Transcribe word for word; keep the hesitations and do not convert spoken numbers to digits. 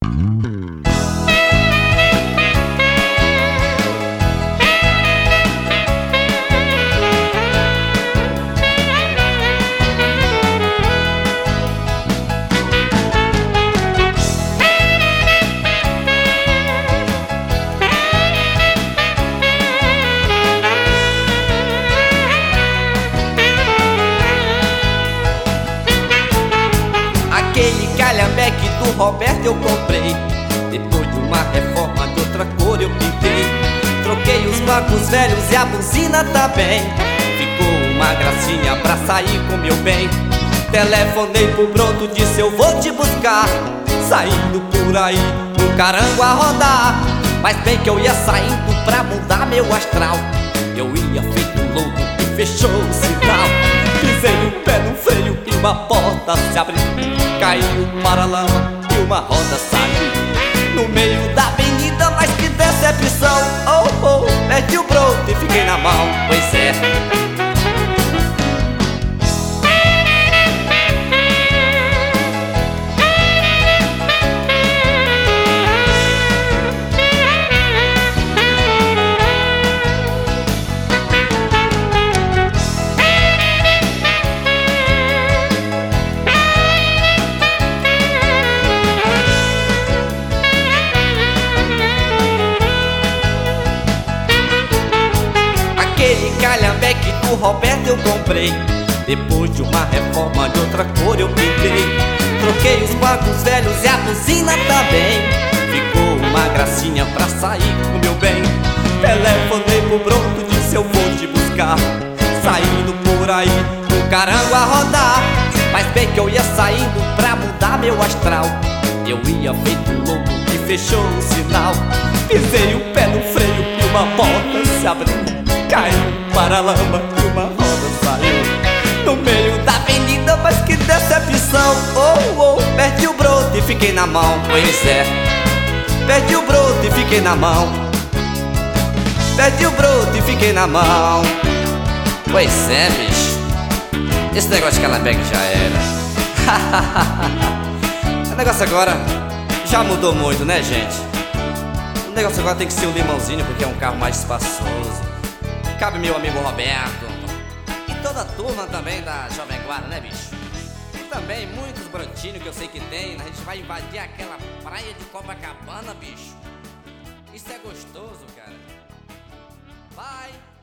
Aquele calhambeque do Roberto eu comprei, depois de uma reforma de outra cor eu pintei. Troquei os bancos velhos e a buzina também, ficou uma gracinha pra sair com meu bem. Telefonei pro Broto, disse eu vou te buscar, saindo por aí, um carango a rodar. Mas bem que eu ia saindo pra mudar meu astral, eu ia feito louco e fechou o sinal. Pisei o pé no freio e uma porta se abriu, caiu para a lama e uma roda saiu no meio da avenida, mas que decepção. Oh, oh, perdi o Broto e fiquei na mão, pois é. Aquele calhambeque do Roberto eu comprei, depois de uma reforma de outra cor eu pintei. Troquei os bancos velhos e a buzina também, ficou uma gracinha pra sair com meu bem. Telefonei pro Broto, disse eu vou te buscar, saindo por aí, um carango a rodar. Mas bem que eu ia saindo pra mudar meu astral, eu ia feito louco e fechou o sinal. Pisei o pé no freio e uma porta se abriu, caiu para a lama e uma roda saiu no meio da avenida, mas que decepção. Oh, oh, perdi o Broto e fiquei na mão, pois é. Perdi o Broto e fiquei na mão, perdi o Broto e fiquei na mão. Pois é, bicho, esse negócio de calhambeque já era. O negócio agora já mudou muito, né, gente? O negócio agora tem que ser o limãozinho, porque é um carro mais espaçoso. Cabe meu amigo Roberto e toda a turma também da Jovem Guarda, né, bicho? E também muitos brotinhos que eu sei que tem. A gente vai invadir aquela praia de Copacabana, bicho. Isso é gostoso, cara. Vai!